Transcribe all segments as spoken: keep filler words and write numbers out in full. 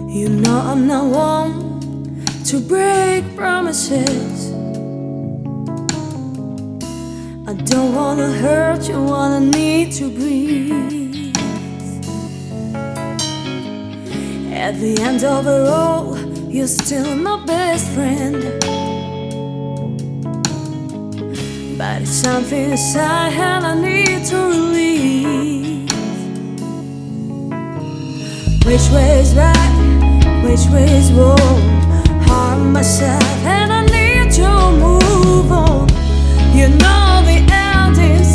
You know I'm not one to break promises. I don't wanna hurt you, wanna need to breathe. At the end of it all, you're still my best friend. But it's something inside and I need to release. Which way is right? Which way is wrong? Harm myself and I need to move on. You know the end is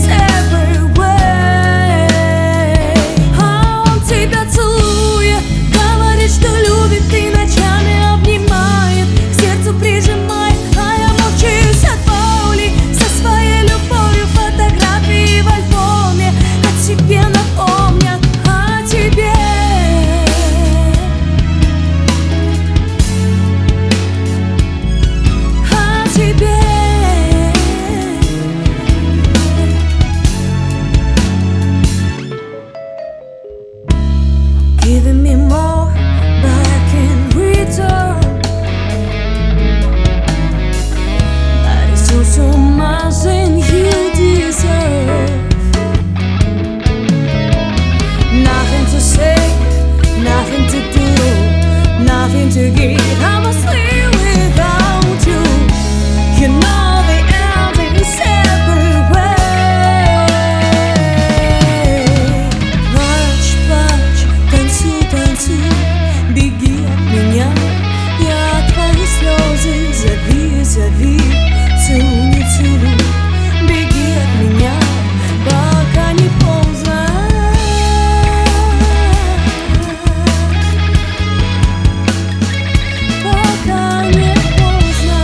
everywhere. Он тебя целует, говорит, что любит и ночами обнимает, к сердцу прижимает, а я мучаюсь от боли. Со своей любовью фотографии в альбоме о тебе напомнят, о тебе. Giving me more, but I can't return. But it's still so much than you deserve. Nothing to say, nothing to do, nothing to give. I must live without you. You know the end is everywhere. Плачь, плачь, танцуй, танцуй, беги от меня. Я твои слезы, зови, зови, целуй, целуй, беги от меня, пока не поздно. Пока не поздно.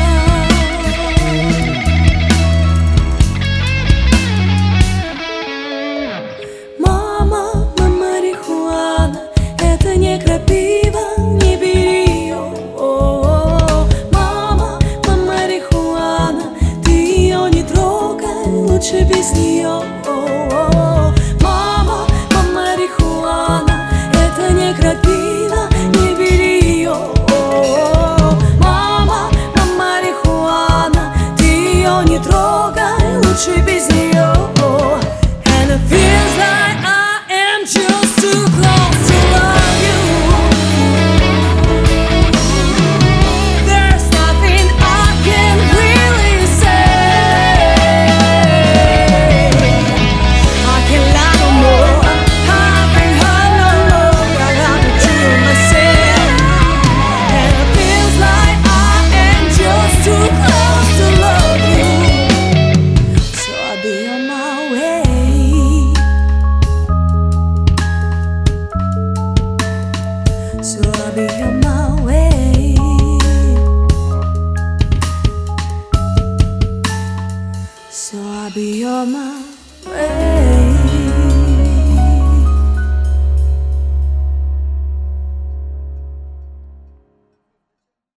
Мама, мама, марихуана, это не крапива, не бери ее. О-о-о. Мама, мама, марихуана, ты ее не трогай, лучше без нее. О-о-о. Мама, мама, марихуана, это не крапива, не бери ее. О-о-о. Мама, мама, марихуана, ты ее не трогай, лучше без нее. And it feels like I am just too close to love you. There's nothing I can really say. I can't lie no more, I can't hide no more. I gotta do myself. And it feels like I am just too close to love you. So I'll be on my way. So I'll be on my way. So I'll be on my